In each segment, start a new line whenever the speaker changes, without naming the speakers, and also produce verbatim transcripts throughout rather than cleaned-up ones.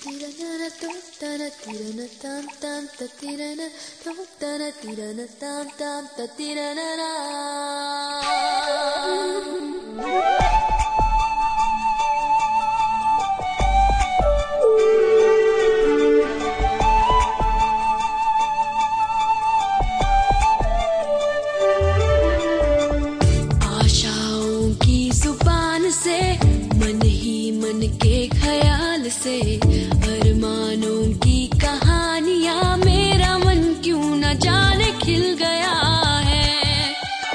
Tirana tum tana tirana tam tam ta tirana tum tana tirana tam tam ta tirana na. आशाओं की जुबान से मन ही मन के ख्याल से अरमानों की कहानियां मेरा मन क्यों न जाने खिल गया है।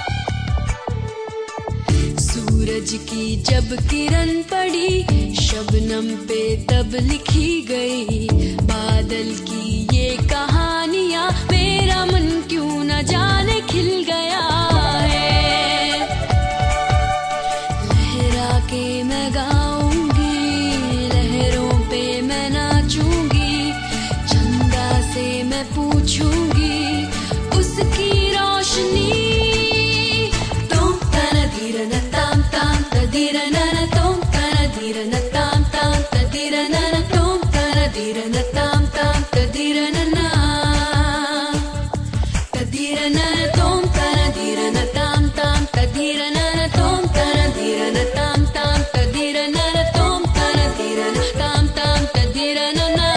सूरज की जब किरण पड़ी शबनम पे तब लिखी गई बादल की ये कहानियां मेरा मन क्यों न जाने खिल गया है। लहरा के मैं गाऊंगी लहरों पे मैं नाचूंगी चंदा से मैं पूछूंगी उसकी रोशनी। तुम तना धीरन ताम ताम तधीरन तुम तना धीरन ताम ताम तधीरन तुम तना धीरन ताम ताम तधीरन ना तधीरन तुम तना धीरन ताम ताम तधीरन तुम तना धीरन ताम ताम तधीरन तुम तना धीरन ताम ताम तधीरन ना।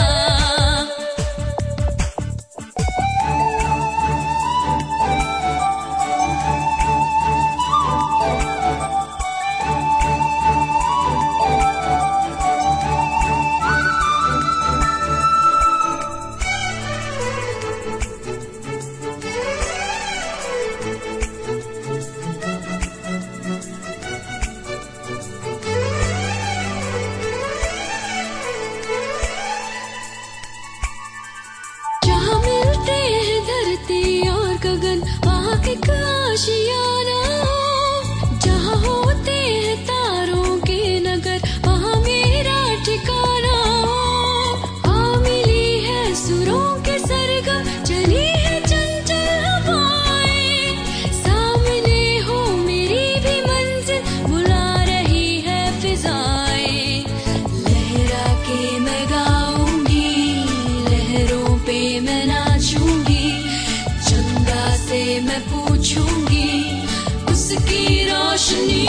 जहाँ मिलते हैं धरती और गगन वहाँ एक आशियाना जहाँ होते हैं तारों के नगर वहाँ मेरा ठिकाना। हाँ मिली है सुरों के सरगम चली है चंचल हवाएं सामने हो मेरी भी मंजिल बुला रही है फिजाएं। लहरा के मैं गाऊंगी लहरों पे मैं नाचूंगी चंदा से मैं पूछूंगी उसकी रोशनी।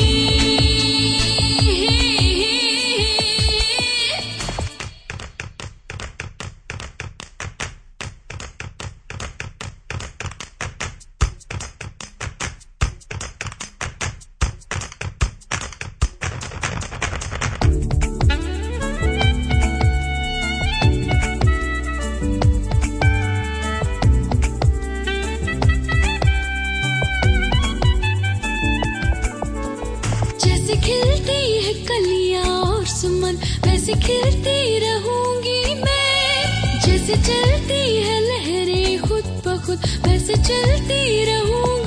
जैसे खिलती है कलियां और सुमन वैसे खिलती रहूंगी मैं। जैसे चलती है लहरें खुद ब खुद वैसे चलती रहूंगी।